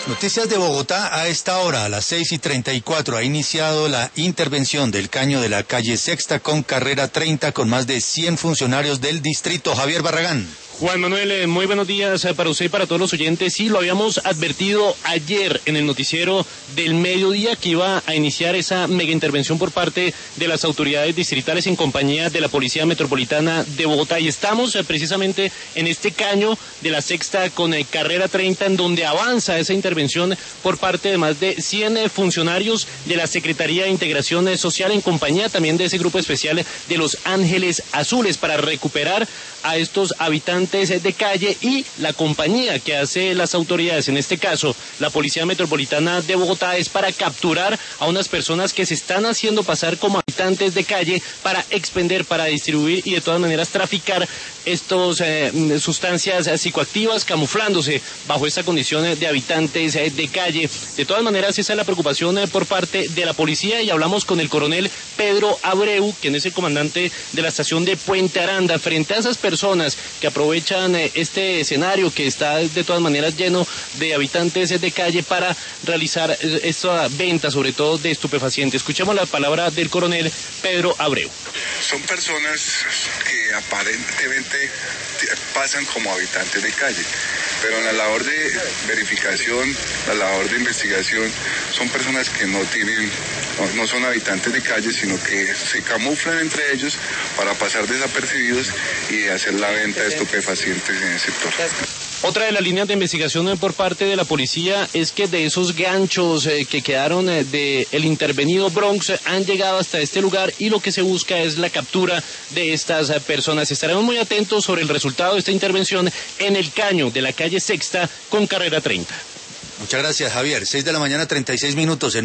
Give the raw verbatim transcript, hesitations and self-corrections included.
Noticias de Bogotá a esta hora, a las seis y treinta y cuatro, ha iniciado la intervención del caño de la calle Sexta con carrera treinta con más de cien funcionarios del distrito. Javier Barragán. Juan Manuel, muy buenos días para usted y para todos los oyentes. Sí, lo habíamos advertido ayer en el noticiero del mediodía que iba a iniciar esa mega intervención por parte de las autoridades distritales en compañía de la Policía Metropolitana de Bogotá. Y estamos eh, precisamente en este caño de la Sexta con eh, carrera treinta, en donde avanza esa intervención por parte de más de cien eh, funcionarios de la Secretaría de Integración eh, Social en compañía también de ese grupo especial de los Ángeles Azules para recuperar a estos habitantes de calle y la compañía que hace las autoridades, en este caso la Policía Metropolitana de Bogotá, es para capturar a unas personas que se están haciendo pasar como habitantes de calle para expender, para distribuir y de todas maneras traficar estos eh, sustancias psicoactivas, camuflándose bajo esta condición de habitantes eh, de calle. De todas maneras, esa es la preocupación eh, por parte de la policía, y hablamos con el coronel Pedro Abreu, quien es el comandante de la estación de Puente Aranda, frente a esas personas que aprovechan eh, este escenario que está de todas maneras lleno de habitantes de calle para realizar eh, esta venta, sobre todo de estupefacientes. Escuchemos la palabra del coronel Pedro Abreu. Son personas que aparentemente pasan como habitantes de calle, pero en la labor de verificación, la labor de investigación, son personas que no tienen, no, no son habitantes de calle, sino que se camuflan entre ellos para pasar desapercibidos y hacer la venta de estupefacientes en el sector. Otra de las líneas de investigación por parte de la policía es que de esos ganchos eh, que quedaron eh, del intervenido Bronx eh, han llegado hasta este lugar, y lo que se busca es la captura de estas eh, personas. Estaremos muy atentos sobre el resultado de esta intervención en el caño de la calle Sexta con carrera treinta. Muchas gracias, Javier. seis de la mañana, treinta y seis minutos. En